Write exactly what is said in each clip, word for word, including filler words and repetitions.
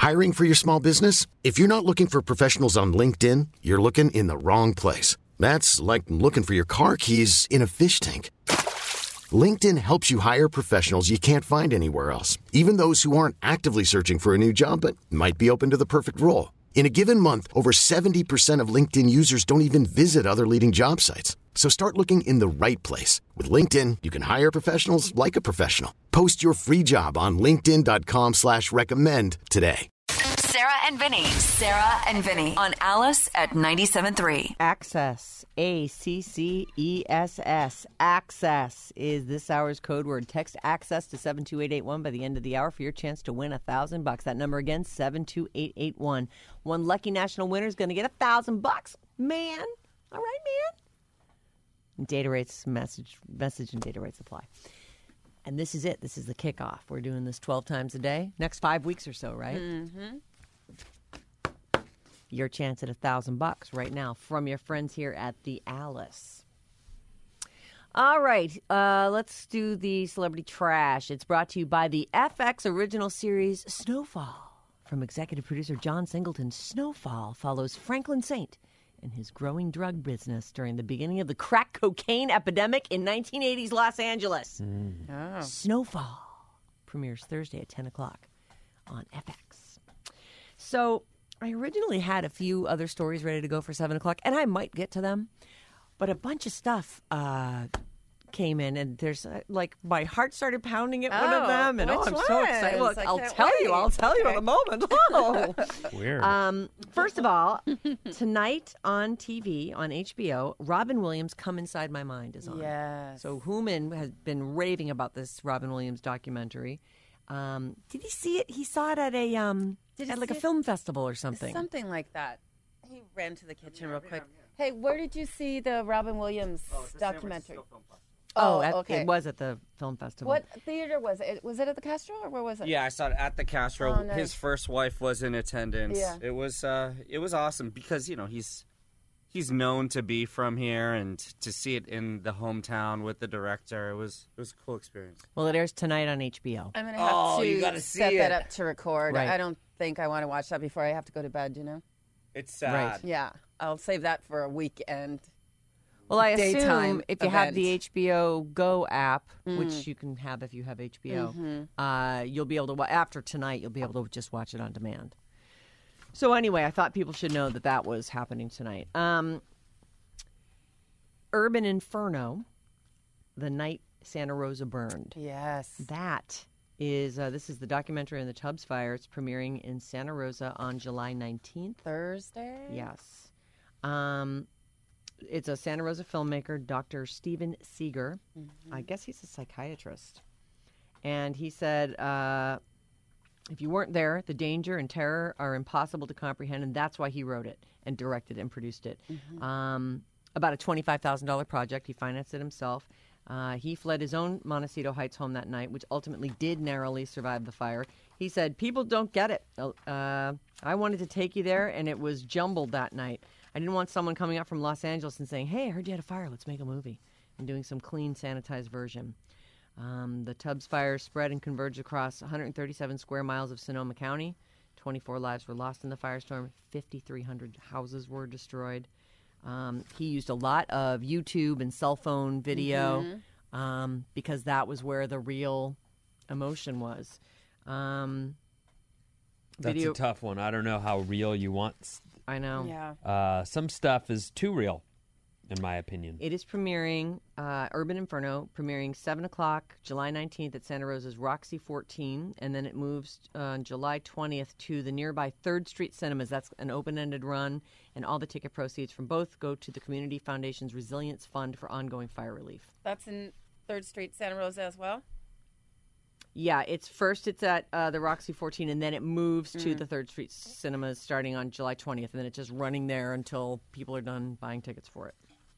Hiring for your small business? If you're not looking for professionals on LinkedIn, you're looking in the wrong place. That's like looking for your car keys in a fish tank. LinkedIn helps you hire professionals you can't find anywhere else, even those who aren't actively searching for a new job but might be open to the perfect role. In a given month, over seventy percent of LinkedIn users don't even visit other leading job sites. So start looking in the right place. With LinkedIn, you can hire professionals like a professional. Post your free job on linkedin dot com slash recommend today. Sarah and Vinny. Sarah and Vinny on Alice at ninety-seven point three. Access. A C C E S S. Access is this hour's code word. Text access to seven two eight eight one by the end of the hour for your chance to win a thousand bucks. That number again, seven two eight eight one. One lucky national winner is going to get a thousand bucks. Man. All right, man. Data rates, message, message and data rates apply. And this is it. This is the kickoff. We're doing this twelve times a day. Next five weeks or so, right? Mm-hmm. Your chance at a thousand bucks right now from your friends here at the Alice. All right, uh, let's do the celebrity trash. It's brought to you by the F X original series Snowfall. From executive producer John Singleton, Snowfall follows Franklin Saint and his growing drug business during the beginning of the crack cocaine epidemic in nineteen eighties Los Angeles. Mm. Oh. Snowfall premieres Thursday at ten o'clock on F X. So I originally had a few other stories ready to go for seven o'clock, and I might get to them, but a bunch of stuff uh, came in, and there's uh, like my heart started pounding at one of Oh, them, and oh, which I'm so excited. ones? Look, I I'll can't tell you. wait. I'll tell you in Okay. a moment. Oh. Weird. Um, first of all, tonight on T V on H B O, Robin Williams' "Come Inside My Mind" is on. Yes. So Hooman has been raving about this Robin Williams documentary. Um, did he see it? He saw it at a um, Did he at like a see it? film festival or something. Something like that. He ran to the kitchen real quick. Hey, where did you see the Robin Williams documentary? Oh, Oh, at, okay. it was at the film festival. What theater was it? Was it at the Castro or where was it? Yeah, I saw it at the Castro. Oh, nice. His first wife was in attendance. Yeah. It was uh, it was awesome because you know he's he's known to be from here, and to see it in the hometown with the director, it was it was a cool experience. Well, it airs tonight on H B O. I'm gonna have Oh, to you gotta see set that it. up to record. Right. I don't think I want to watch that before I have to go to bed. You know? It's sad. Right. Yeah, I'll save that for a weekend. Well, I daytime assume if you have the event. H B O Go app, Mm. which you can have if you have H B O, Mm-hmm. uh, you'll be able to, wa- after tonight, you'll be able to just watch it on demand. So anyway, I thought people should know that that was happening tonight. Um, Urban Inferno, The Night Santa Rosa Burned. Yes. That is, uh, this is the documentary on the Tubbs fire. It's premiering in Santa Rosa on July nineteenth. Thursday. Yes. Um, it's a Santa Rosa filmmaker, Doctor Steven Seeger. Mm-hmm. I guess he's a psychiatrist. And he said, uh, if you weren't there, the danger and terror are impossible to comprehend, and that's why he wrote it and directed and produced it. Mm-hmm. Um, about a twenty-five thousand dollars project. He financed it himself. Uh, he fled his own Montecito Heights home that night, which ultimately did narrowly survive the fire. He said, people don't get it. Uh, I wanted to take you there, and it was jumbled that night. I didn't want someone coming up from Los Angeles and saying, hey, I heard you had a fire. Let's make a movie. And doing some clean, sanitized version. Um, the Tubbs fire spread and converged across one hundred thirty-seven square miles of Sonoma County. twenty-four lives were lost in the firestorm. fifty-three hundred houses were destroyed. Um, he used a lot of YouTube and cell phone video Mm-hmm. um, because that was where the real emotion was. Um, That's video, a tough one. I don't know how real you want. s- I know. Yeah. Uh, some stuff is too real, in my opinion. It is premiering, uh, Urban Inferno, premiering seven o'clock, July nineteenth at Santa Rosa's Roxy fourteen, and then it moves uh, on July twentieth to the nearby Third Street Cinemas. That's an open-ended run, and all the ticket proceeds from both go to the Community Foundation's Resilience Fund for ongoing fire relief. That's in Third Street, Santa Rosa as well. Yeah, it's first it's at uh, the Roxy fourteen, and then it moves to the Third Street Cinemas starting on July twentieth, and then it's just running there until people are done buying tickets for it.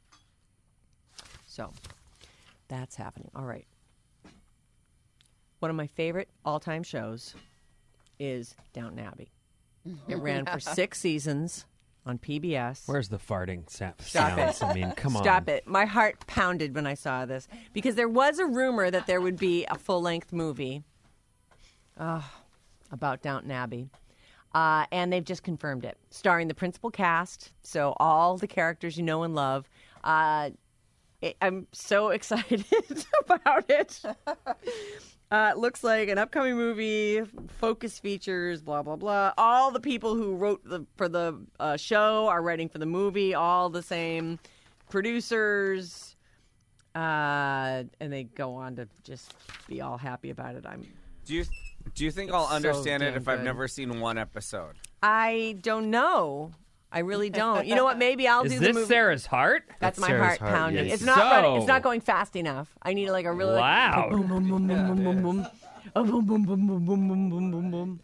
So that's happening. All right. One of my favorite all-time shows is Downton Abbey. It ran for six seasons on P B S. Where's the farting sa- Stop it. sounds? I mean, come on. Stop it. My heart pounded when I saw this because there was a rumor that there would be a full-length movie uh, about Downton Abbey. Uh, and they've just confirmed it, starring the principal cast, so all the characters you know and love. Uh, it, I'm so excited about it. Uh, it looks like an upcoming movie, focus features, blah, blah, blah. All the people who wrote the, for the uh, show are writing for the movie, all the same producers. Uh, and they go on to just be all happy about it. I'm. Do you do you think I'll so understand it damn if I've good. never seen one episode? I don't know. I really don't. You know what? Maybe I'll Is do this the movie. Sarah's heart? That's my Sarah's heart heart, pounding. yes. It's not So- running, it's not going fast enough. I need like a really like, Loud. boom, boom, boom, boom, boom, boom, boom. Oh, boom, boom, boom, boom, boom, boom, boom, boom, boom.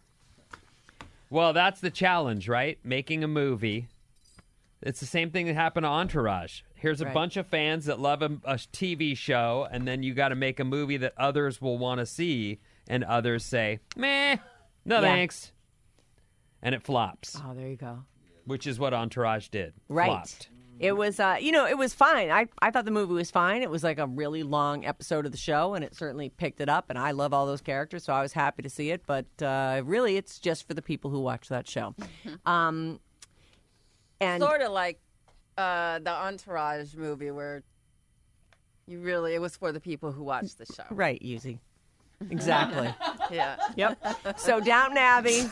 Well, that's the challenge, right? Making a movie. It's the same thing that happened to Entourage. Here's a Right. bunch of fans that love a, a T V show, and then you got to make a movie that others will want to see, and others say, meh, no Yeah. thanks. And it flops, Oh, there you go. which is what Entourage did. Right. Flopped. It was, uh, you know, it was fine. I, I thought the movie was fine. It was like a really long episode of the show, and it certainly picked it up. And I love all those characters, so I was happy to see it. But uh, really, it's just for the people who watch that show. Um, and Sort of like uh, the Entourage movie where you really, it was for the people who watched the show. right, Yuzi. Exactly. Yeah. Yep. So Downton Abbey.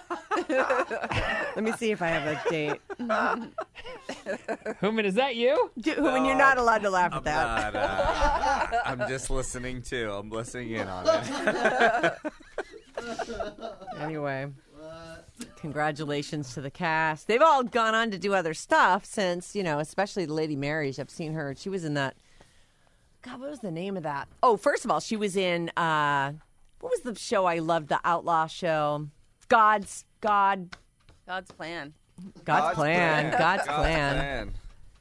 Let me see if I have a date. Human, is that you? Do- When you're not allowed to laugh at that. Not, uh, I'm just listening too. I'm listening in on it. Anyway, congratulations to the cast. They've all gone on to do other stuff since, you know, especially the Lady Marys. I've seen her. She was in that. God, what was the name of that? Oh, first of all, she was in, uh, what was the show I loved? The Outlaw show. God's, God, God's plan. God's, plan. God's, plan.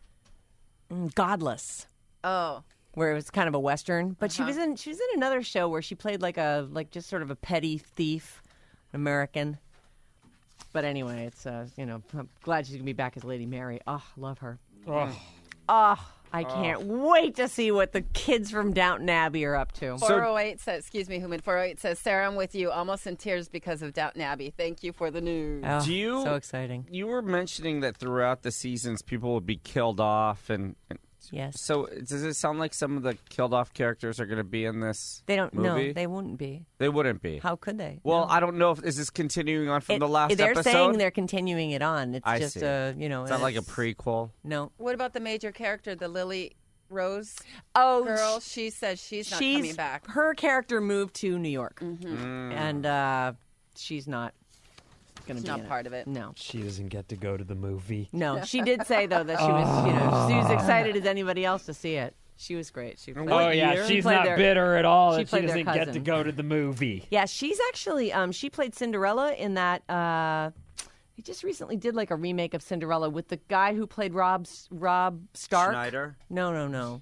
Mm, Godless. Oh. Where it was kind of a western, but she was in she was in another show where she played like a like just sort of a petty thief, American. But anyway, it's uh you know I'm glad she's gonna be back as Lady Mary. Oh, love her. Oh. Oh, I can't wait to see what the kids from Downton Abbey are up to. four oh eight says, excuse me, Human. four oh eight says, Sarah, I'm with you. Almost in tears because of Downton Abbey. Thank you for the news. Oh, Do you- so exciting? You were mentioning that throughout the seasons, people would be killed off, and, and Yes. so does it sound like some of the killed off characters are going to be in this? They don't. movie? No, they wouldn't be. They wouldn't be. How could they? Well, No. I don't know if is this continuing on from It- the last they're episode. saying they're continuing it on. It's I just see. a you know. It's not like a it's- prequel. No. What about the major character, the Lily Rose Oh, girl? She says she's not she's coming back. her character moved to New York, Mm. and uh, she's not going to She's be not in it. part of it. No, She doesn't get to go to the movie. no. She did say though that she was, you know, she was excited as anybody else to see it. She was great. She played, Oh, yeah, she she's played not their- bitter at all she that she played their doesn't get to cousin. go to the movie. Yeah, she's actually um, she played Cinderella in that. Uh, he just recently did like a remake of Cinderella with the guy who played Rob Rob Stark. Schneider? No, no, no.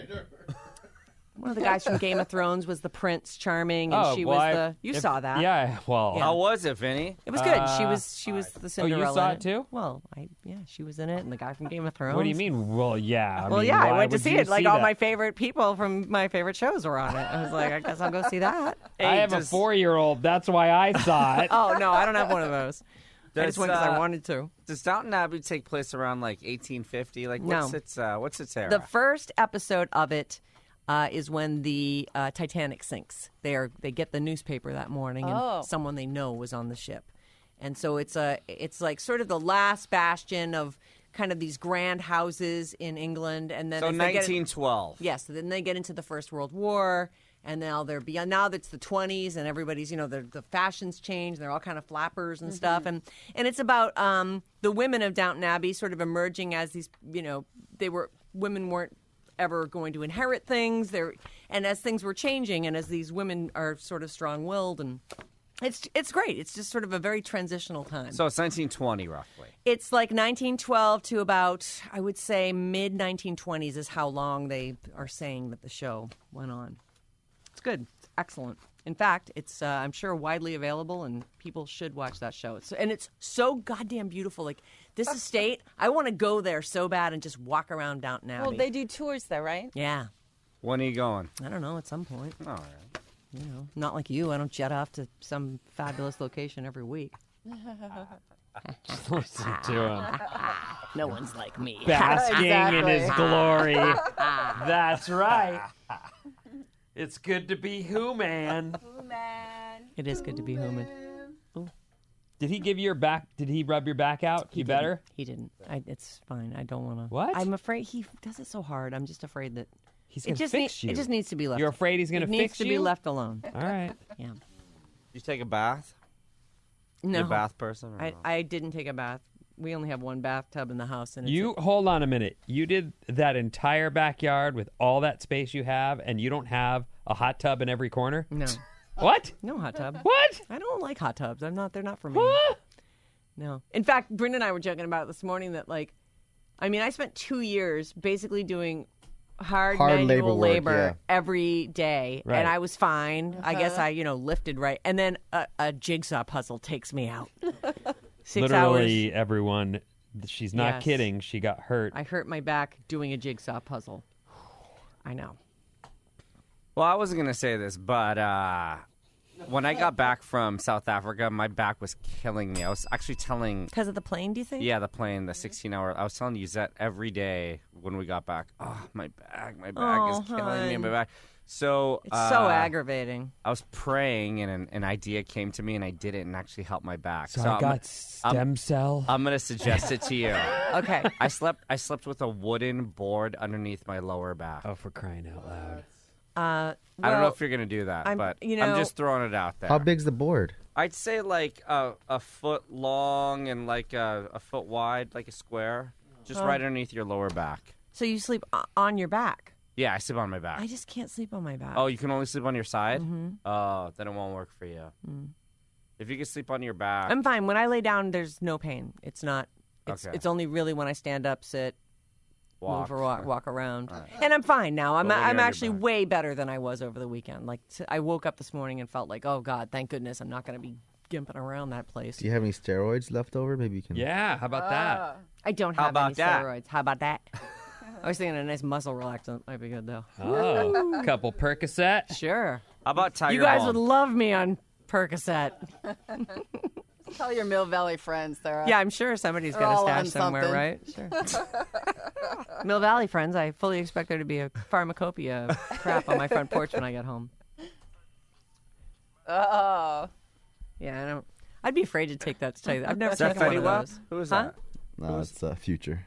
One of the guys from Game of Thrones was the Prince Charming, and Oh, she well, was I- the. You if- saw that? Yeah, well. Yeah. How was it, Vinny? It was good. she Uh, was she was the Oh, you Cinderella. saw in it too? Well, I yeah, she was in it, and the guy from Game of Thrones. What do you mean? Well, yeah. I Well, mean, yeah, I why went to would see you it. Like see all that? my favorite people from my favorite shows were on it. I was like, I guess I'll go see that. I have a does- four-year-old. That's why I saw it. Oh no, I don't have one of those. I Does, just went because I uh, wanted to. Does Downton Abbey take place around like eighteen fifty? Like, what's No. its uh, what's its era? The first episode of it uh, is when the uh, Titanic sinks. They are they get the newspaper that morning, and Oh. someone they know was on the ship, and so it's a it's like sort of the last bastion of kind of these grand houses in England, and then so as they get- nineteen twelve. Yes, then they get into the First World War, and now they're beyond. Now that's the twenties, and everybody's, you know, the the fashions change. They're all kind of flappers and stuff, and and it's about um, the women of Downton Abbey sort of emerging as these, you know, they were women weren't ever going to inherit things. They're and as things were changing, and as these women are sort of strong-willed, and it's it's great. It's just sort of a very transitional time. So it's nineteen twenty roughly. It's like nineteen twelve to about, I would say, mid nineteen twenties is how long they are saying that the show went on. It's good. It's excellent. In fact, it's, uh, I'm sure, widely available, and people should watch that show. It's, and it's so goddamn beautiful. Like, this estate, I want to go there so bad and just walk around Downton Abbey. Well, they do tours there, right? Yeah. When are you going? I don't know, at some point. All right. You know, not like you. I don't jet off to some fabulous location every week. Just listen to him. No one's like me. Basking in his Exactly. glory. That's right. It's good to be who, man? Man. It is good to be human. Did he give your back? Did he rub your back out? You better? He didn't. I, it's fine. I don't want to. What? I'm afraid he does it so hard. I'm just afraid that He's it going to just fix need- you. It just needs to be left. You're afraid he's going it to needs fix to you? be left alone. All right. Yeah. You take a bath? No. You a bath person? Or I, no? I didn't take a bath. We only have one bathtub in the house, and it's You hold on a minute. You did that entire backyard with all that space you have, and you don't have a hot tub in every corner? no, What? no hot tub. What? I don't like hot tubs. I'm not. They're not for me. Huh? No. In fact, Brenda and I were joking about it this morning that, like, I mean, I spent two years basically doing hard, Hard labor manual work, labor yeah. every day, Right. and I was fine. I guess I, you know, lifted right, and then a, a jigsaw puzzle takes me out. Six Literally, hours. everyone, she's not Yes. kidding. She got hurt. I hurt my back doing a jigsaw puzzle. I know. Well, I wasn't going to say this, but uh, when I got back from South Africa, my back was killing me. I was actually telling, Because of the plane, do you think? yeah, the plane, the sixteen hour, I was telling Yuzette every day when we got back, oh, my back, my back Oh, is killing me, hon. my back. So It's uh, so aggravating. I was praying, and an, an idea came to me, and I did it and actually helped my back. so, So I I'm, got stem cell. I'm going to suggest it to you. Okay. I slept I slept with a wooden board underneath my lower back. oh, for crying out loud. Uh, I don't know well, if you're going to do that, I'm- but you I'm know- just throwing it out there. How big's the board? I'd say like a, a foot long and like a, a foot wide, like a square, just right underneath your lower back. so you sleep o- on your back. Yeah, I sleep on my back. I just can't sleep on my back. Oh, you can only sleep on your side? Mm-hmm. Oh, then it won't work for you. Mm. If you can sleep on your back, I'm fine. When I lay down, there's no pain. It's not. It's Okay. it's only really when I stand up, sit, walk. move, or walk, walk around, and I'm fine now. I'm But when you're I'm on your actually back. way better than I was over the weekend. Like t- I woke up this morning and felt like, oh God, thank goodness I'm not going to be gimping around that place. Do you have any steroids left over? Maybe you can. Yeah, how about that? I don't How have about any that? steroids. How about that? I was thinking a nice muscle relaxant might be good though. Oh, couple Percocet. Sure. How about Tiger You guys Balm? would love me on Percocet. Tell your Mill Valley friends, Sarah. Yeah, I'm sure somebody's They're got a all stash on somewhere, something. right? Sure. Mill Valley friends, I fully expect there to be a pharmacopoeia of crap on my front porch when I get home. Oh. Yeah, I don't. I'd be afraid to take that to tell you. I've never Is that taken one Fetty of Wap? those. Who is Huh? that? No, it's uh, future.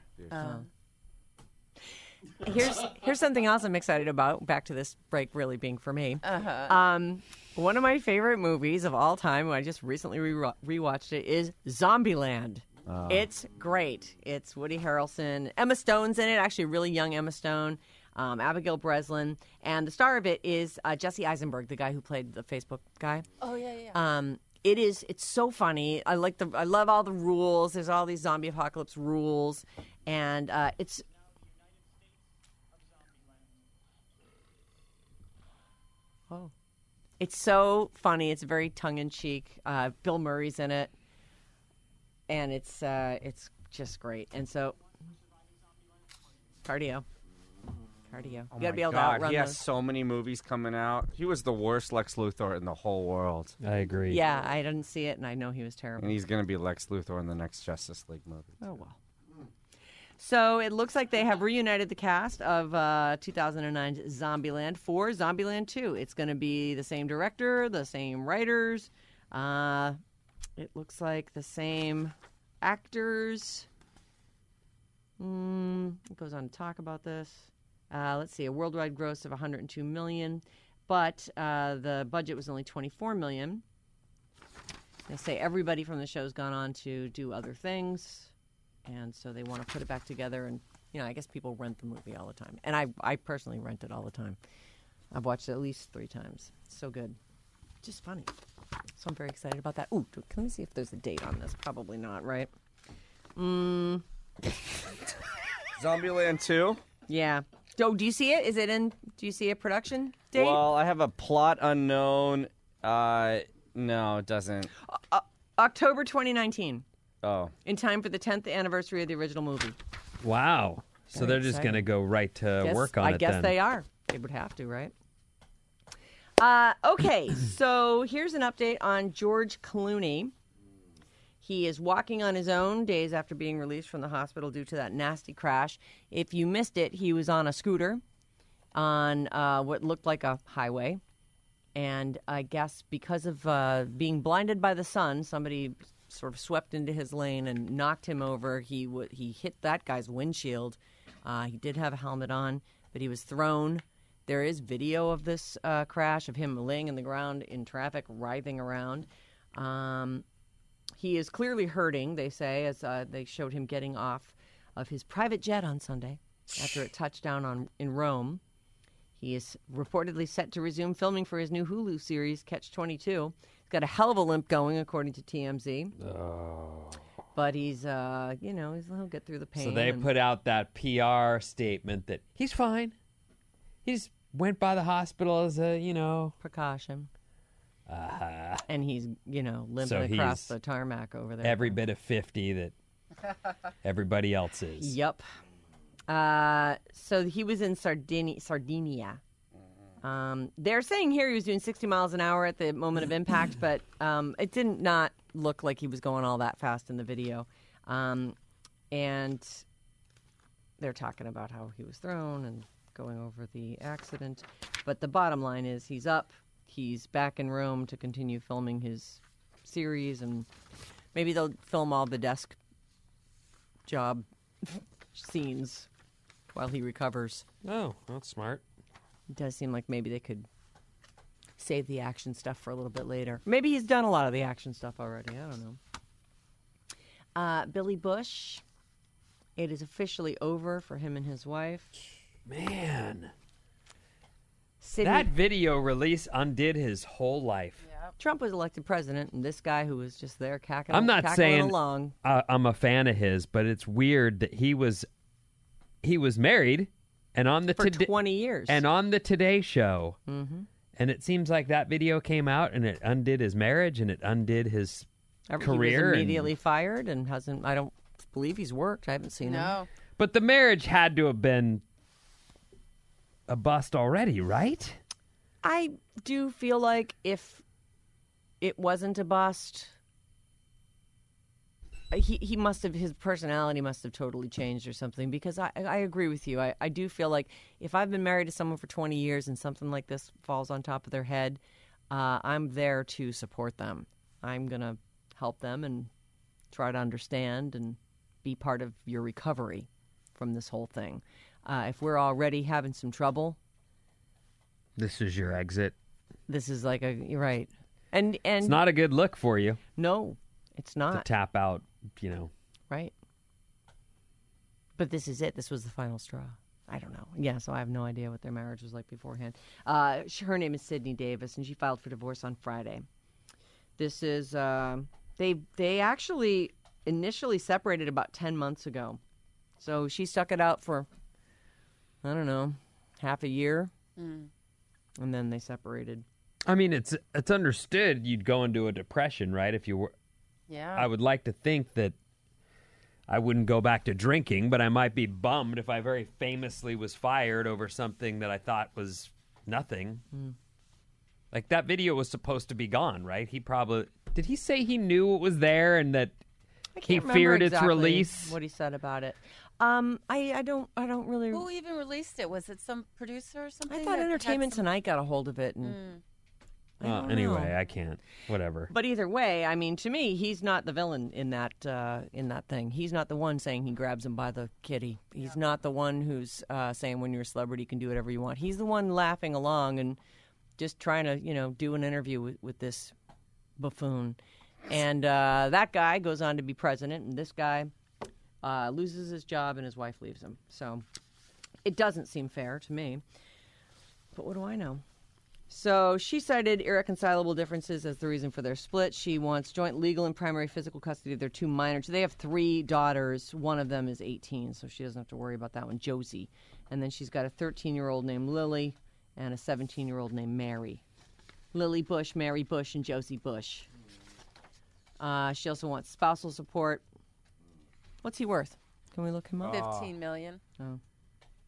Here's here's something else I'm excited about. Back to this break really being for me. Uh-huh. Um, one of my favorite movies of all time, I just recently re- rewatched it, is Zombieland. It's great. It's Woody Harrelson. Emma Stone's in it, actually a really young Emma Stone. Um, Abigail Breslin. And the star of it is uh, Jesse Eisenberg, the guy who played the Facebook guy. Oh, yeah, yeah. Um, it is. It's so funny. I like the. I love all the rules. There's all these zombie apocalypse rules, and uh, it's. Oh, it's so funny. It's very tongue in cheek. Uh, Bill Murray's in it, and it's uh, it's just great. And so, cardio, cardio. Oh you gotta my be able God, to outrun he has those. so many movies coming out. He was the worst Lex Luthor in the whole world. I agree. Yeah, I didn't see it, and I know he was terrible. And he's going to be Lex Luthor in the next Justice League movie. Oh, well. So it looks like they have reunited the cast of uh, two thousand nine's Zombieland for Zombieland two. It's going to be the same director, the same writers. Uh, it looks like the same actors. Mm, it goes on to talk about this. Uh, let's see, a worldwide gross of one hundred two million dollars, but uh, the budget was only twenty-four million dollars. They say everybody from the show's gone on to do other things. And so they want to put it back together. And, you know, I guess people rent the movie all the time. And I, I personally rent it all the time. I've watched it at least three times. It's so good. Just funny. So I'm very excited about that. Ooh, let me see if there's a date on this. Probably not, right? Mm, Zombieland two? yeah. So do you see it? Is it in, do you see a production date? Well, I have a plot unknown. Uh, no, it doesn't. October twenty nineteen. Oh. In time for the tenth anniversary of the original movie. Wow. So Very they're just exciting. going to go right to Guess- work on I it guess then. they are. They would have to, right? Uh, okay, so here's an update on George Clooney. He is walking on his own days after being released from the hospital due to that nasty crash. If you missed it, he was on a scooter on uh, what looked like a highway. And I guess because of uh, being blinded by the sun, somebody sort of swept into his lane and knocked him over. He w- he hit that guy's windshield. Uh, he did have a helmet on, but he was thrown. There is video of this uh, crash, of him laying in the ground in traffic, writhing around. Um, he is clearly hurting, they say, as uh, they showed him getting off of his private jet on Sunday after it touched down on, in Rome. He is reportedly set to resume filming for his new Hulu series, Catch twenty-two. He's got a hell of a limp going, according to T M Z. Oh. But he's, uh, you know, he's, he'll get through the pain. So they and- put out that P R statement that he's fine. He's went by the hospital as a, you know. Precaution. Uh, And he's, you know, limping So across he's the tarmac over there. every bit of fifty that everybody else is. Yep. Uh, so he was in Sardinia. Sardinia. Um, they're saying here he was doing sixty miles an hour at the moment of impact, but um, it didn't not look like he was going all that fast in the video. Um, and they're talking about how he was thrown and going over the accident. But the bottom line is he's up. He's back in Rome to continue filming his series, and maybe they'll film all the desk job scenes while he recovers. Oh, that's smart. It does seem like maybe they could save the action stuff for a little bit later. Maybe he's done a lot of the action stuff already. I don't know. Uh, Billy Bush, it is officially over for him and his wife. Man. Sydney, That video release undid his whole life. Trump was elected president, and this guy who was just there cackling, I'm not cackling saying along. uh, I'm a fan of his, but it's weird that he was he was married and on the For Today- twenty years. and on the Today Show, Mm-hmm. and it seems like that video came out and it undid his marriage and it undid his Every- career. He was and- immediately fired and hasn't. I don't believe he's worked. I haven't seen him. No. but the marriage had to have been a bust already, right? I do feel like if it wasn't a bust, he he must have, his personality must have totally changed or something, because I, I agree with you. I, I do feel like if I've been married to someone for twenty years and something like this falls on top of their head, uh, I'm there to support them. I'm going to help them and try to understand and be part of your recovery from this whole thing. Uh, if we're already having some trouble, This is your exit. this is like a, you're right. And, and It's not a good look for you no, it's to not. tap out, you know. Right. But this is it. This was the final straw. I don't know. Yeah, so I have no idea what their marriage was like beforehand. Uh, sh- her name is Sydney Davis, and she filed for divorce on Friday. This is, uh, they they actually initially separated about ten months ago. So she stuck it out for, I don't know, half a year. Mm. And then they separated. I mean, it's it's understood you'd go into a depression, right? If you were, Yeah. I would like to think that I wouldn't go back to drinking, but I might be bummed if I very famously was fired over something that I thought was nothing. Mm. Like that video was supposed to be gone, right? He probably did. He say he knew it was there and that I can't he remember feared its exactly release. what he said about it. Um, I, I don't I don't really. Who even released it? Was it some producer or something? I thought that had Entertainment some- Tonight got a hold of it, and Mm. I Uh, don't anyway, know. I can't. Whatever. But either way, I mean, to me, he's not the villain in that uh, in that thing. He's not the one saying he grabs him by the kitty. He's not the one who's uh, saying when you're a celebrity you can do whatever you want. He's the one laughing along and just trying to, you know, do an interview with, with this buffoon. And uh, that guy goes on to be president, and this guy uh, loses his job and his wife leaves him. So it doesn't seem fair to me. But what do I know? So she cited irreconcilable differences as the reason for their split. She wants joint legal and primary physical custody of their two minors. They have three daughters. One of them is eighteen, so she doesn't have to worry about that one, Josie. And then she's got a thirteen-year-old named Lily and a seventeen-year-old named Mary. Lily Bush, Mary Bush, and Josie Bush. Uh, she also wants spousal support. What's he worth? Can we look him up? Fifteen million. Oh.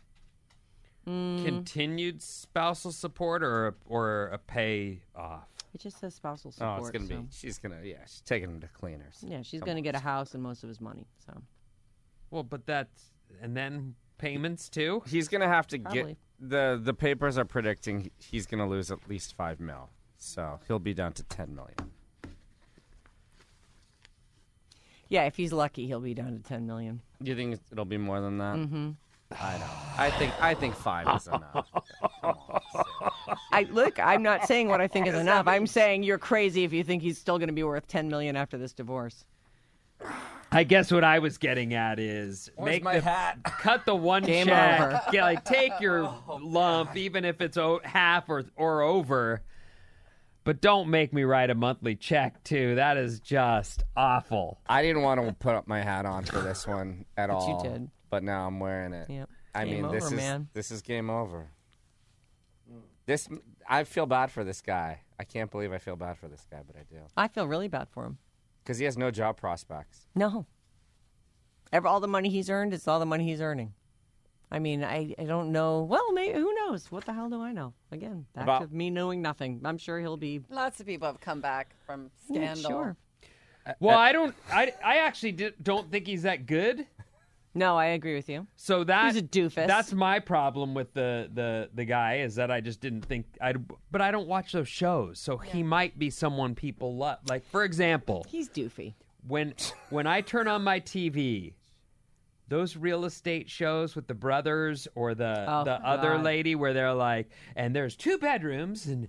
Mm, Continued spousal support or a, or a pay off? It just says spousal Oh, support. it's gonna so. be. She's gonna. Yeah, she's taking him to cleaners. Yeah, she's Come going to on. get a house and most of his money. So Well, but that's and then payments too. He's gonna have to Probably. get the the papers are predicting he's gonna lose at least five mil, so he'll be down to ten million. yeah, if he's lucky, he'll be down to ten million. Do you think it'll be more than that? Mm-hmm. I don't. I think I think five is enough. Come on, Sarah. I look. I'm not saying what I think is enough. I'm saying you're crazy if you think he's still going to be worth ten million after this divorce. I guess what I was getting at is Where's make my the hat? cut the one Game check. over. Yeah, like take your lump, even if it's o- half or or over. But don't make me write a monthly check too. That is just awful. I didn't want to put up my hat on for this one at But you all. did. But now I'm wearing it. Yep. I Game mean, this over, is man. this is game over. This I feel bad for this guy. I can't believe I feel bad for this guy, but I do I feel really bad for him. because he has no job prospects. No. Ever, all the money he's earned, it's all the money he's earning. I mean, I, I don't know. Well, maybe, who knows? What the hell do I know? Again, back About- to me knowing nothing. I'm sure he'll be. Lots of people have come back from Yeah, scandal. sure. Well, I don't. I I actually did, don't think he's that good. No, I agree with you. So that He's a doofus. That's my problem with the the the guy is that I just didn't think I. But I don't watch those shows, so he might be someone people love. Like for example, He's doofy. when when I turn on my T V, those real estate shows with the brothers or the Oh, the other God. lady where they're like, and there's two bedrooms, and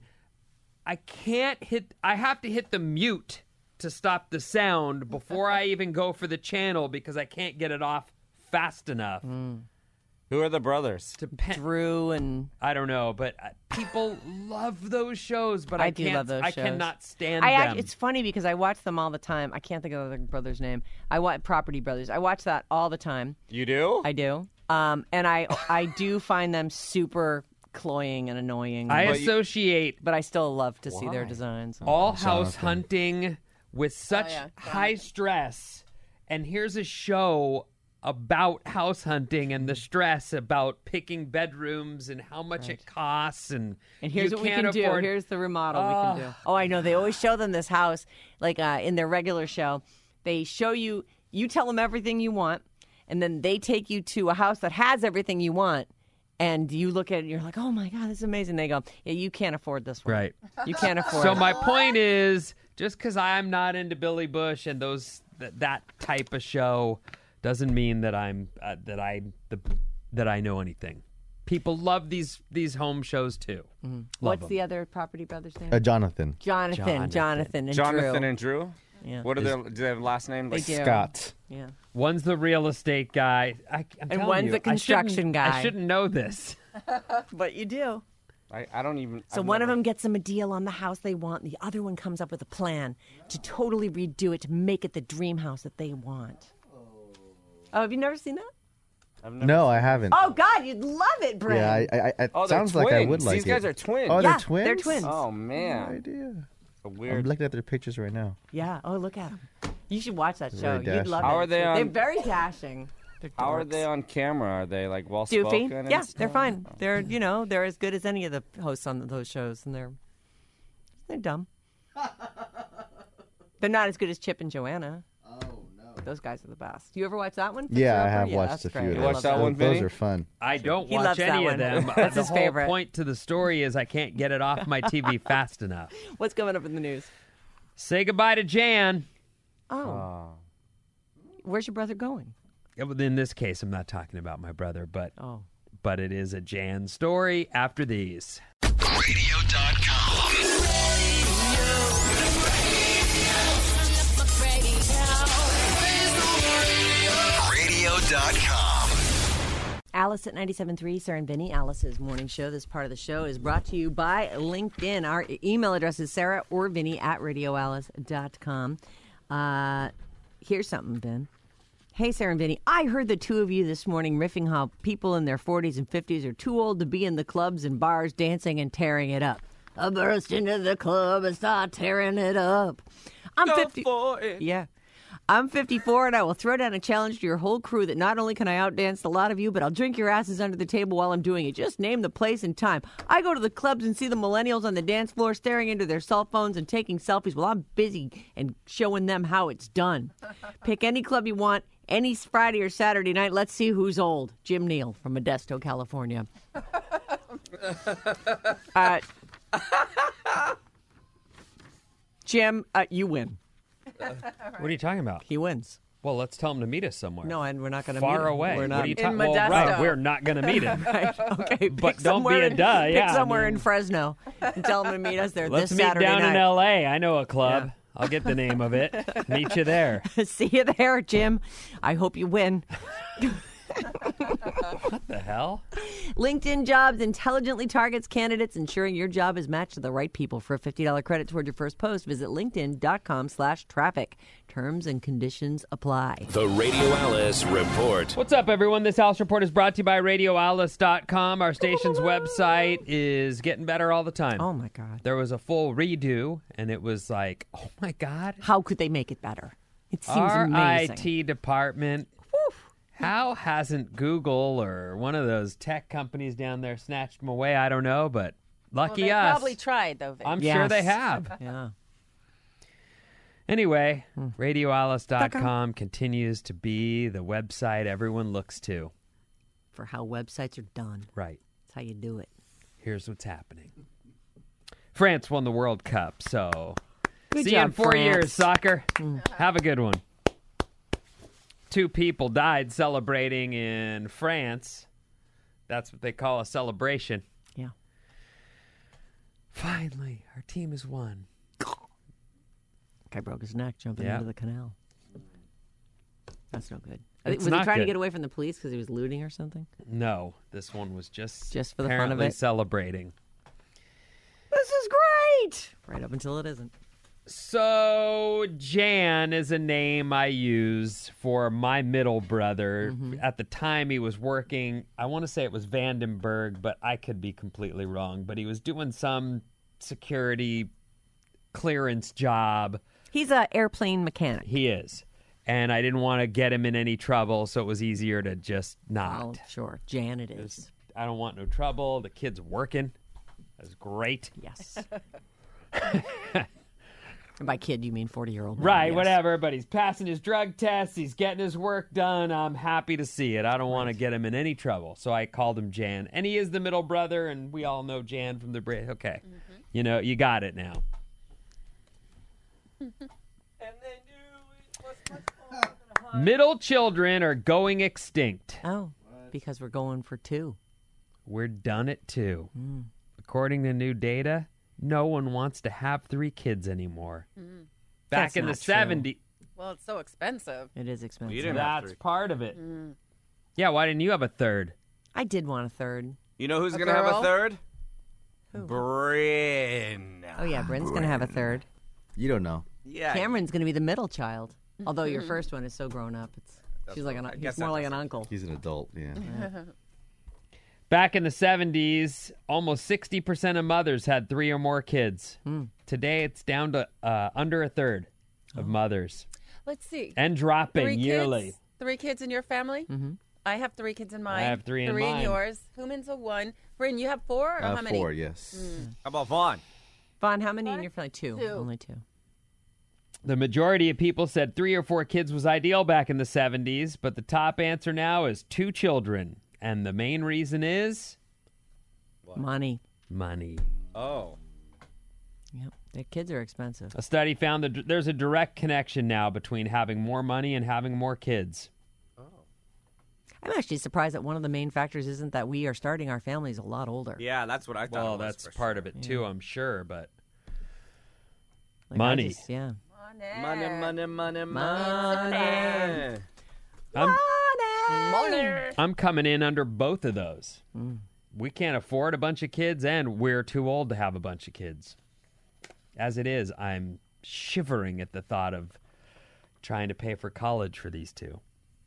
I can't hit. I have to hit the mute to stop the sound before I even go for the channel because I can't get it off fast enough. Who are the brothers? To pe- Drew and I don't know, but uh, people love those shows, but I, I do can't. love those I shows. cannot stand I them. act, it's funny because I watch them all the time. I can't think of the brother's name. I watch Property Brothers. I watch that all the time. You do? I do. Um, and I I do find them super cloying and annoying. I but, associate but I still love to see their Why? designs. all house Jonathan. hunting with such yeah, high stress, and here's a show about house hunting and the stress about picking bedrooms and how much it costs, and And here's you what we can't can afford- do. Here's the remodel we can do. Oh, I know. They always show them this house, like uh, in their regular show. They show you, you tell them everything you want, and then they take you to a house that has everything you want, and you look at it and you're like, oh my God, this is amazing. They go, yeah, you can't afford this one. Right. You can't afford So it. my point is, just because I'm not into Billy Bush and those th- that type of show, doesn't mean that I'm uh, that I the that I know anything. People love these these home shows too. Love What's them. the other Property Brothers name? Uh, Jonathan. Jonathan, Jonathan. Jonathan, and Jonathan Drew. and Drew. Yeah. What are their? Do they have last name? They Like do. Scott. Yeah. One's the real estate guy, I, I'm And telling one's you, the I construction shouldn't- guy. I shouldn't know this. But you do. I, I don't even. So I've one of never- them gets them a deal on the house they want, and the other one comes up with a plan to totally redo it to make it the dream house that they want. Oh, have you never seen that? I've never No, seen- I haven't. Oh God, you'd love it, Brent. yeah, I, I, I, it Oh, they're sounds like I would twins. like These it. guys are twins. Oh, Yeah, they're twins. they're twins. Oh No man, idea. a I'm weird. looking at their pictures right now. Yeah. Oh, look at them. You should watch that show. Very You'd dashing. love How it. are they They're on- very dashing. They're How are dorks. they on camera? Are they like well spoken? Doofy? Yeah, they're fine. They're you know they're as good as any of the hosts on those shows, and they're they're dumb. They're not as good as Chip and Joanna. Oh no, those guys are the best. You ever watch that one? Fixer Yeah, I Upper? have Yeah, watched that's a few great. of I those. watched love that one, Those Vinny? are fun. I don't He watch loves that any of one. them. That's the his whole favorite. point to the story is I can't get it off my T V fast enough. What's coming up in the news? Say goodbye to Jan. Oh, Oh. where's your brother going? Yeah, well, in this case, I'm not talking about my brother, but Oh, but it is a Jan story after these. radio dot com. radio dot com. Alice at ninety-seven point three, Sarah and Vinny, Alice's morning show. This part of the show is brought to you by LinkedIn. Our e- email address is Sarah or Vinny at radio alice dot com. Uh, here's something, Vin. Hey, Sarah and Vinny, I heard the two of you this morning riffing how people in their forties and fifties are too old to be in the clubs and bars dancing and tearing it up. I burst into the club and start tearing it up. I'm Go fifty. for it. Yeah. I'm fifty-four and I will throw down a challenge to your whole crew that not only can I outdance a lot of you, but I'll drink your asses under the table while I'm doing it. Just name the place and time. I go to the clubs and see the millennials on the dance floor staring into their cell phones and taking selfies while I'm busy and showing them how it's done. Pick any club you want, any Friday or Saturday night. Let's see who's old. Jim Neal from Modesto, California. uh, Jim, uh, you win. What are you talking about? He wins. Well, let's tell him to meet us somewhere. No, and we're not going to Far meet him. away. We're not. What are you In talking Well, Modesto. right, we're not going to meet him. Right, okay. But Pick don't be somewhere a in- duh, Pick yeah, I somewhere mean- in Fresno and tell them to meet us there Let's this meet Saturday down night. in L A. I know a club. I'll get the name of it. Meet you there. See you there, Jim. I hope you win. What the hell? LinkedIn Jobs intelligently targets candidates, ensuring your job is matched to the right people. For a fifty dollars credit toward your first post, visit linkedin.com slash traffic. Terms and conditions apply. The Radio Alice Report. What's up, everyone? This Alice Report is brought to you by radio alice dot com. Our station's website is getting better all the time. Oh, my God. There was a full redo, and it was like, oh, my God. How could they make it better? It seems Our amazing. I T department. How hasn't Google or one of those tech companies down there snatched them away? I don't know, but Well, lucky they us. probably tried, though, Vic. I'm Yes. sure they have. Yeah. Anyway, radio alice dot com continues to be the website everyone looks to. For how websites are done. Right. That's how you do it. Here's what's happening. France won the World Cup, so Good see you in job, four France. years, soccer. Have a good one. Two people died celebrating in France. That's what they call a celebration. Yeah. Finally, our team has won. Guy broke his neck jumping Yeah. into the canal. That's no good. It's was he not trying to good. get away from the police because he was looting or something? No, this one was just Just for the fun of apparently it? celebrating. This is great! Right up until it isn't. So Jan is a name I use for my middle brother. Mm-hmm. At the time he was working, I want to say it was Vandenberg, but I could be completely wrong. But he was doing some security clearance job. He's an airplane mechanic. He is. And I didn't want to get him in any trouble, so it was easier to just not. Oh, sure. Jan it is. I don't want no trouble. The kid's working. That's great. Yes. And by kid, you mean forty-year-old. Right, yes. whatever, but he's passing his drug tests. He's getting his work done. I'm happy to see it. I don't want to get him in any trouble. So I called him Jan. And he is the middle brother, and we all know Jan from the Brit. Okay. Mm-hmm. You know, you got it now. Middle children are going extinct. Oh, because we're going for two. We're done at two. Mm. According to new data, no one wants to have three kids anymore. Back That's in the not true. seventies. Well, it's so expensive. It is expensive. You didn't have That's three. part of it. Yeah, why didn't you have a third? I did want a third. You know who's A going to have girl? a third? Who? Bryn. Oh, yeah, Bryn's going to have a third. You don't know. Yeah. Cameron's going to be the middle child. Although your first one is so grown up. It's she's like an, I he's guess more that like an doesn't- uncle. He's an adult, yeah. Back in the seventies, almost sixty percent of mothers had three or more kids. Today, it's down to uh, under a third of mothers. Let's see. And dropping Three yearly. kids? Three kids in your family? Mm-hmm. I have three kids in mine. have three in Three mine. in yours. Human's a one. Bryn, you have four? Or Uh, how many? four, yes. How about Vaughn? Vaughn, how many in your family? Two. Two. Only two. The majority of people said three or four kids was ideal back in the seventies, but the top answer now is two children. And the main reason is Money. money. Oh. Yep. Their kids are expensive. A study found that there's a direct connection now between having more money and having more kids. I'm actually surprised that one of the main factors isn't that we are starting our families a lot older. Yeah, that's what I thought. Well, it was that's for part sure. of it too, I'm sure, but Like, I money. just- yeah. Money, money, money, money. Money. I'm, Money. I'm coming in under both of those. We can't afford a bunch of kids, and we're too old to have a bunch of kids. As it is, I'm shivering at the thought of trying to pay for college for these two.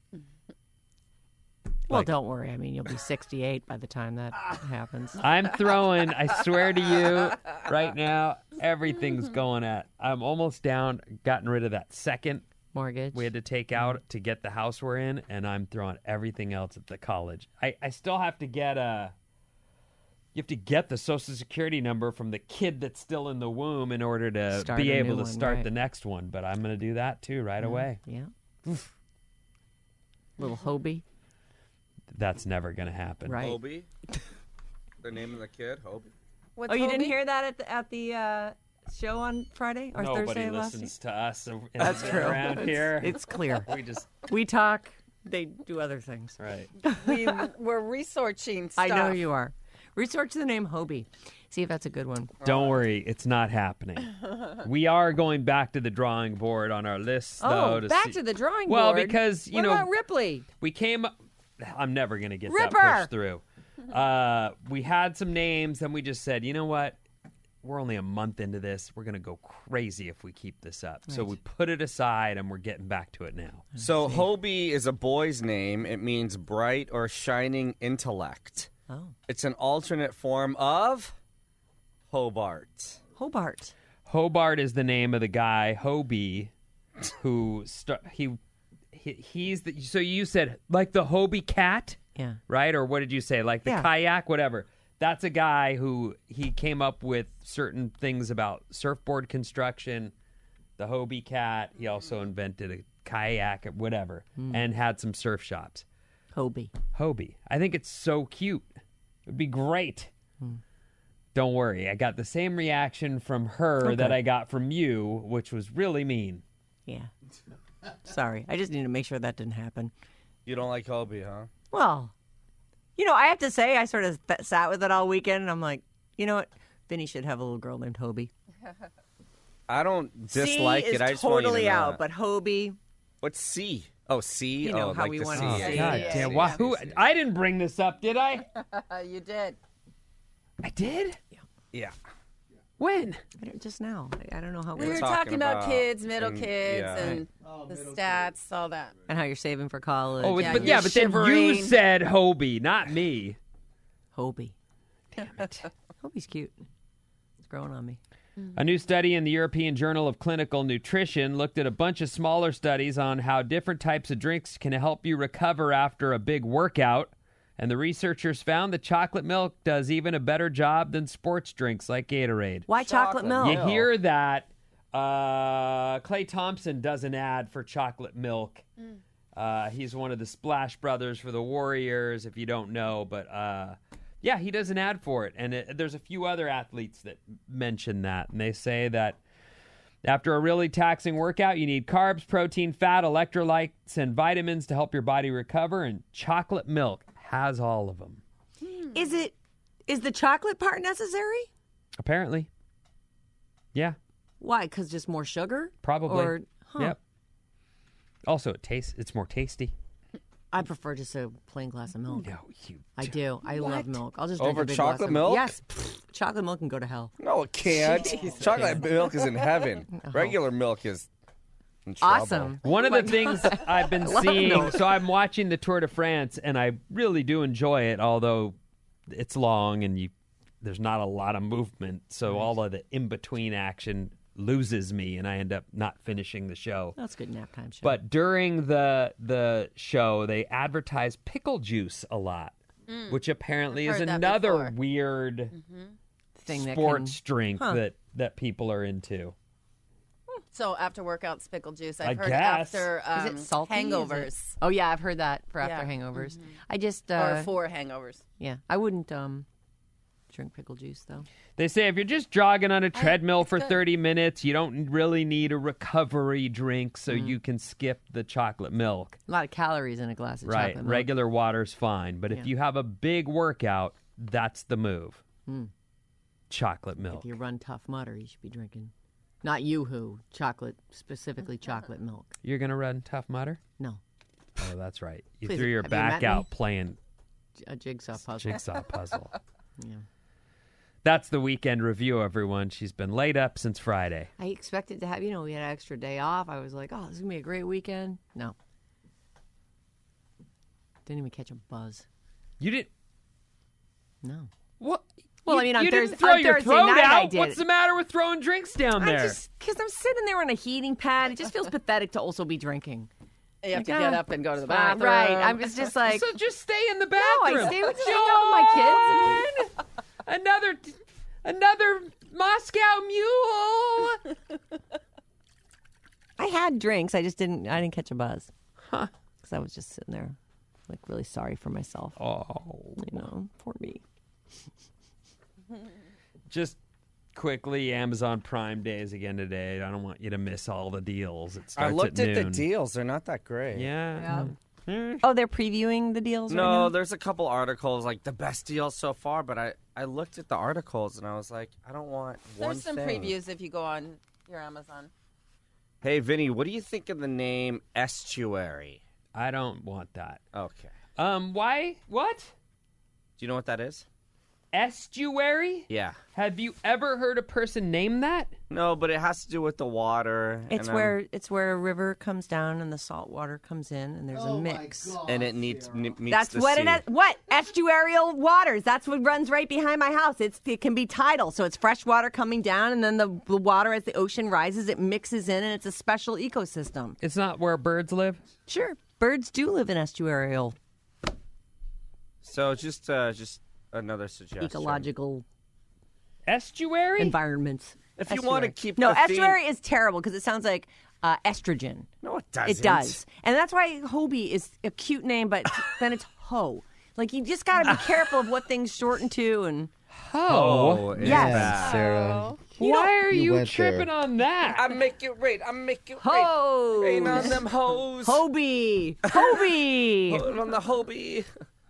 Well, Like- don't worry. I mean, you'll be sixty-eight by the time that happens. I'm throwing, I swear to you, right now, everything's going at. I'm almost down, gotten rid of that second Mortgage. we had to take out to get the house we're in, and I'm throwing everything else at the college. I, I still have to get a. You have to get the Social Security number from the kid that's still in the womb in order to Start be a able new to one, start right. the next one. But I'm going to do that too right away. Yeah. Little Hobie. That's never going to happen. Right. Hobie. The name of the kid, Hobie. What's Oh, you Hobie? didn't hear that at the, at the uh, show on Friday or Nobody Thursday of last week? listens to us in- That's true. around here. It's clear. We just We talk. They do other things. right. We were researching stuff. I know you are. Research the name Hobie. See if that's a good one. Don't worry, it's not happening. We are going back to the drawing board on our list, though. Oh, to back see- to the drawing Well, board. because, you what know- about Ripley? we came. I'm never gonna get Ripper! that pushed through. Uh, we had some names, and we just said, you know what? We're only a month into this. We're gonna go crazy if we keep this up. So we put it aside, and we're getting back to it now. So Hobie is a boy's name. It means bright or shining intellect. Oh, It's an alternate form of Hobart. Hobart. Hobart is the name of the guy, Hobie, who st- he, he he's the. So you said like the Hobie cat, Yeah. right? Or what did you say? Like the Yeah. kayak, whatever. That's a guy who he came up with certain things about surfboard construction. The Hobie cat. He also invented a kayak, whatever, and had some surf shops. Hobie. Hobie. I think it's so cute. It would be great. Don't worry. I got the same reaction from her Okay. that I got from you, which was really mean. Yeah. Sorry. I just need to make sure that didn't happen. You don't like Hobie, huh? Well, you know, I have to say, I sort of th- sat with it all weekend, and I'm like, you know what? Vinny should have a little girl named Hobie. I don't dislike C it. is I just want you to totally know out, that. but Hobie. What's C? Oh, C. You know oh, how like we the want C. to Oh, see God it. damn. Yeah, Why, yeah. who, I didn't bring this up, did I? Uh, you did. I did? Yeah. When? I don't, just now. I, I don't know how it We works. were talking, talking about, about- kids, middle and- kids, yeah. and the stats, all that. And how you're saving for college. Oh, Yeah, but you're yeah, but then you shivering. said Hobie, not me. Hobie. Damn it. Hobie's cute. It's growing on me. A new study in the European Journal of Clinical Nutrition looked at a bunch of smaller studies on how different types of drinks can help you recover after a big workout. And the researchers found that chocolate milk does even a better job than sports drinks like Gatorade. Why chocolate, Chocolate milk? You hear that? Uh, Clay Thompson does an ad for chocolate milk. Uh, he's one of the Splash Brothers for the Warriors, if you don't know. But uh, yeah, he does an ad for it. And it, there's a few other athletes that mention that. And they say that after a really taxing workout, you need carbs, protein, fat, electrolytes, and vitamins to help your body recover. And chocolate milk has all of them, Is it? Is the chocolate part necessary? apparently. Yeah, Why? Because just more sugar? probably. Or, huh. Yep. Also, it tastes. It's more tasty. I prefer just a plain glass of milk. No, you. I do. I love milk. I'll just drink Over a big glass chocolate of milk? Yes. Pfft, chocolate milk can go to hell. No, it can't. Chocolate milk is in heaven. Regular milk is in trouble. Awesome. One of the things I've been love seeing, milk. so I'm watching the Tour de France, and I really do enjoy it, although it's long and you there's not a lot of movement, so all of the in-between action loses me, and I end up not finishing the show. That's a good nap time show. But during the the show, they advertise pickle juice a lot, which apparently I've is heard that another before. weird thing that sports can, drink Huh. that, that people are into. So after workouts, pickle juice. I've I heard guess. after um, Is it salty? Is it- hangovers Oh yeah, I've heard that for after Yeah. hangovers. I just uh, or for hangovers. yeah, I wouldn't um drink pickle juice though. They say if you're just jogging on a treadmill it's for good. thirty minutes, you don't really need a recovery drink, so Mm. you can skip the chocolate milk. A lot of calories in a glass of Right. chocolate milk. Regular water's fine. But if Yeah. you have a big workout, that's the move. Mm. Chocolate milk. If you run Tough Mudder, you should be drinking. Not you who chocolate specifically chocolate milk. You're going to run Tough Mudder? No, Oh, that's right. You Please, threw your have you back met me? out playing a jigsaw puzzle. jigsaw puzzle. Yeah. That's the weekend review, everyone. She's been laid up since Friday. I expected to have, you know, we had an extra day off. I was like, oh, this is going to be a great weekend. No. Didn't even catch a buzz. You didn't. No. What? Well, you, I mean, on you Thursday, didn't throw on your Thursday throat night, out. I did. What's the matter with throwing drinks down I there? just because I'm sitting there on a heating pad. It just feels pathetic to also be drinking. You have to Like, get ah, up and go to the uh, bathroom. right. I'm it's just like So just stay in the no, bathroom. I stay with, hang out with my kids. another, another Moscow Mule. I had drinks. I just didn't. I didn't catch a buzz. Huh. Because I was just sitting there, like really sorry for myself. Oh, You know, poor me. just quickly, Amazon Prime Day is again today. I don't want you to miss all the deals. It starts I looked at, at, the noon. deals. They're not that great. Yeah. Mm. Oh, they're previewing the deals right No, now? there's a couple articles like the best deals so far, but I, I looked at the articles and I was like, I don't want one There's some thing. previews if you go on your Amazon. Hey, Vinny, what do you think of the name Estuary? I don't want that. Okay. Um, why? What? Do you know what that is? Estuary? Yeah. Have you ever heard a person name that? No, but it has to do with the water. It's and, um, where it's where a river comes down and the salt water comes in and there's Oh a my mix. God, and it needs Sarah. ne- meets That's the what sea. it is. What estuarial waters? That's what runs right behind my house. It's it can be tidal, so it's fresh water coming down, and then the, the water as the ocean rises, it mixes in, and it's a special ecosystem. It's not where birds live? Sure, birds do live in estuarial So just, uh, just another suggestion. ecological Estuary? environments. If you want to Estuary. keep no the theme- estuary is terrible because it sounds like uh, estrogen. No, it doesn't. It does, and that's why Hobie is a cute name, but then it's Ho. Like you just got to be careful of what things shorten to, and Oh, it's Yes. bad. Sarah. Why are You you, went tripping there. on that? I make it right. I make it Ho. right. Ain't on them hoes. Hobie, Hobie, Put on the Hobie.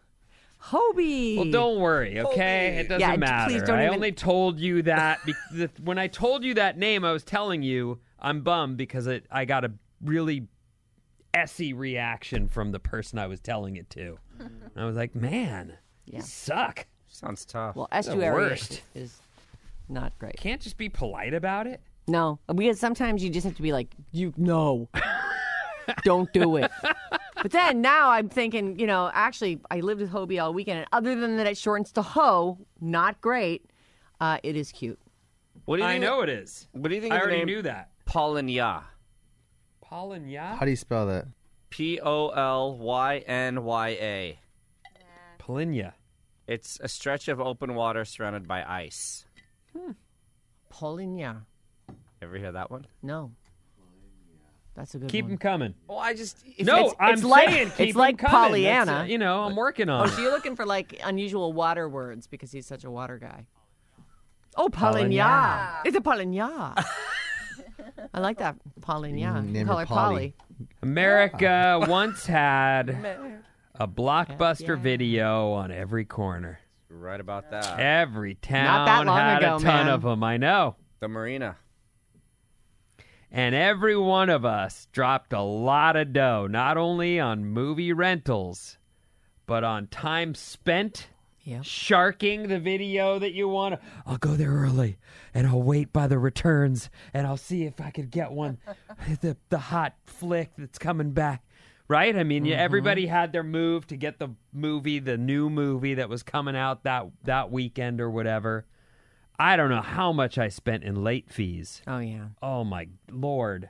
Hobie. Well, don't worry, okay? Hobie. It doesn't Yeah, matter. please don't I even- only told you that be- the, when I told you that name, I was telling you I'm bummed because it, I got a really essy reaction from the person I was telling it to. And I was like, man, Yeah. you suck. Sounds tough. Well, the estuary worst. is, is not great. Can't just be polite about it. No, because sometimes you just have to be like, you no, don't do it. But then now I'm thinking, you know, actually, I lived with Hobie all weekend, and other than that, it shortens to Ho. Not great. Uh, it is cute. What do you I think know it is. What do you think I of the already name knew that. Polinya? Polinya? How do you spell that? P O L Y N Y A. Polinya. It's a stretch of open water surrounded by ice. Polinya. Ever hear that one? No. That's a good Keep one. them coming. Well, I just if No, It's- I'm it's like- saying keep it's like 'em coming. That's, Pollyanna. uh, you know, I'm working on Oh, it. so you're looking for like unusual water words because he's such a water guy. Oh, Polinya. Polinya. It's a Polinya. I like that. Polinya. Mm, name Call her her Polly. Polly. America once had a blockbuster yeah. video on every corner. right about that. Every town Not that long had ago, a ton man. of them. I know. The marina. And every one of us dropped a lot of dough, not only on movie rentals, but on time spent Yep. sharking the video that you want to. I'll go there early, and I'll wait by the returns, and I'll see if I could get one, the, the hot flick that's coming back. Right? I mean, yeah, everybody had their move to get the movie, the new movie that was coming out that that weekend or whatever. I don't know how much I spent in late fees. Oh, yeah. Oh, my Lord.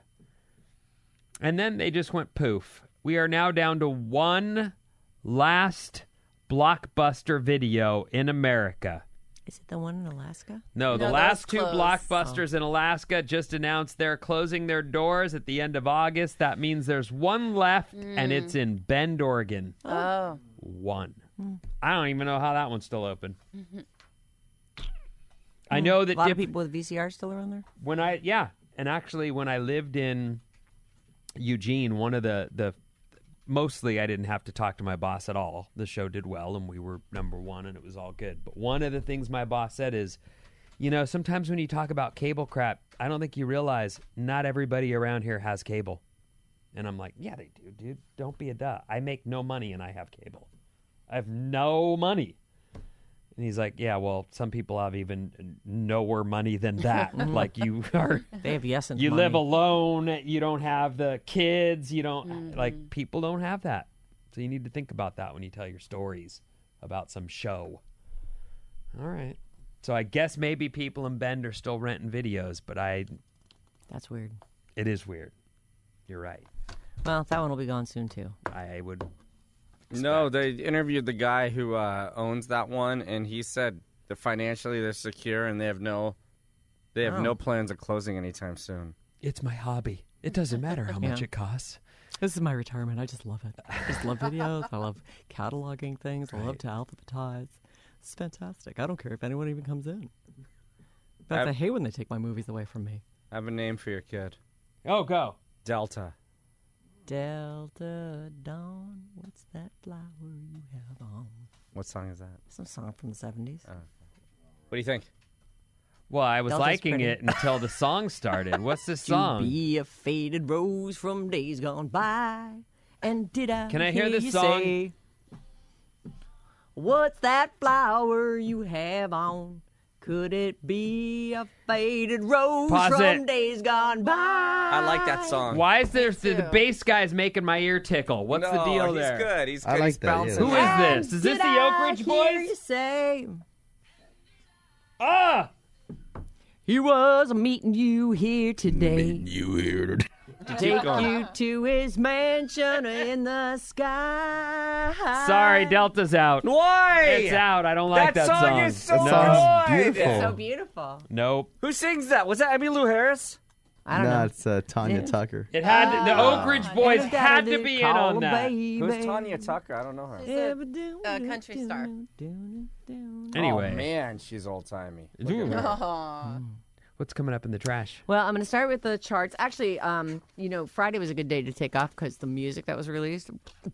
And then they just went poof. We are now down to one last blockbuster video in America. Is it the one in Alaska? No, No, the that last was two closed. blockbusters in Alaska just announced they're closing their doors at the end of August. That means there's one left, and it's in Bend, Oregon. Oh. One. I don't even know how that one's still open. I know that A lot diff- of people with V C R still around there? when I yeah, and actually when I lived in Eugene, one of the the mostly I didn't have to talk to my boss at all. The show did well and we were number one and it was all good. But one of the things my boss said is, you know, sometimes when you talk about cable crap, I don't think you realize not everybody around here has cable. And I'm like, yeah, they do, dude. Don't be a duh. I make no money and I have cable. I have no money. And he's like, yeah, well, some people have even nowhere money than that. Like you are, They have yes and you money. live alone. You don't have the kids. You don't like people don't have that. So you need to think about that when you tell your stories about some show. All right. So I guess maybe people in Bend are still renting videos, but I. That's weird. It is weird. You're right. Well, that one will be gone soon too. I would. No, they interviewed the guy who uh, owns that one, and he said that financially they're secure and they have no, they have Oh. no plans of closing anytime soon. It's my hobby. It doesn't matter how much Yeah. it costs. This is my retirement. I just love it. I just love videos. I love cataloging things. I love to alphabetize. It's fantastic. I don't care if anyone even comes in. In fact, I've- I hate when they take my movies away from me. I have a name for your kid. Oh, go. Delta. Delta Dawn, what's that flower you have on? What song is that? Some song from the seventies. What do you think? Well, I was Delta's liking pretty. it until the song started. What's this song? To be a faded rose from days gone by. And did I Can I hear this you song? say, what's that flower you have on? Could it be a faded rose Pause from it. days gone by? I like that song. Why is there the, the too. bass guy's making my ear tickle? What's no, the deal he's there? good. He's I good. like he's that, yeah. bouncing. Who it. is this? Is this Did the Oak I Ridge hear Boys? you say Ah! he was meeting you here today You heard it. to take you to his mansion in the sky. Sorry, Delta's out. Why? It's out. I don't like that, That song is so no. Song's good. beautiful. So beautiful. Nope. Who sings that? Was that Emmylou Harris? I don't Nah, know. it's uh, Tanya Yeah. Tucker. It had to, the Oak Ridge Boys Gotta had to do- be in call on a that. baby. Who's Tanya Tucker? I don't know her. She's a, a country star. Anyway, Oh, man, she's old timey. Ooh. Oh. What's coming up in the trash? Well, I'm going to start with the charts. Actually, um, you know, Friday was a good day to take off because the music that was released.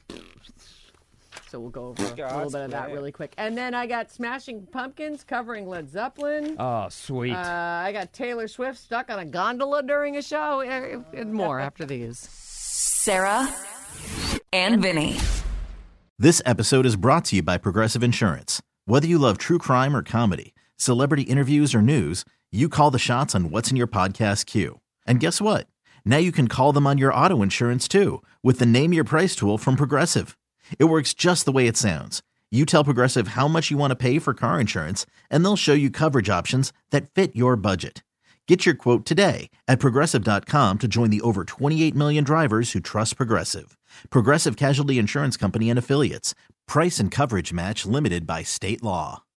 So we'll go over a little bit of that really quick. And then I got Smashing Pumpkins covering Led Zeppelin. Oh, sweet. Uh, I got Taylor Swift stuck on a gondola during a show, eh, and more after these. Sarah and Vinny. This episode is brought to you by Progressive Insurance. Whether you love true crime or comedy, celebrity interviews or news, you call the shots on what's in your podcast queue. And guess what? Now you can call them on your auto insurance too with the Name Your Price tool from Progressive. It works just the way it sounds. You tell Progressive how much you want to pay for car insurance, and they'll show you coverage options that fit your budget. Get your quote today at Progressive dot com to join the over twenty-eight million drivers who trust Progressive. Progressive Casualty Insurance Company and Affiliates. Price and coverage match limited by state law.